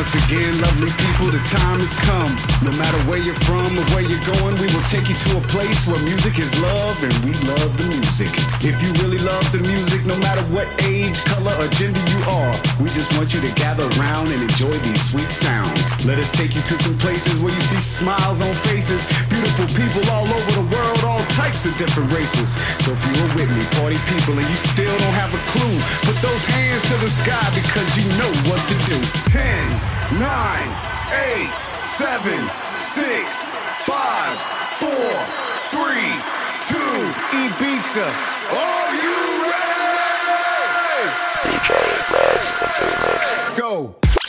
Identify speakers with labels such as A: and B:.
A: Once again, lovely people, the time has come. No matter where you're from or where you're going, we will take you to a place where music is love and we love the music. If you really love the music, no matter what age, color, or gender you are, we just want you to gather around and enjoy these sweet sounds. Let us take you to some places where you see smiles on faces, beautiful people all over the world, all types of different races. So if you're with me, party people, and you still don't have a clue, put those hands to the sky because you know what to do. 10, 9, 8, 7, 6, 5, 4, 3, 2, Ibiza. Are you ready?
B: DJ Reds, the Mix.
A: Go.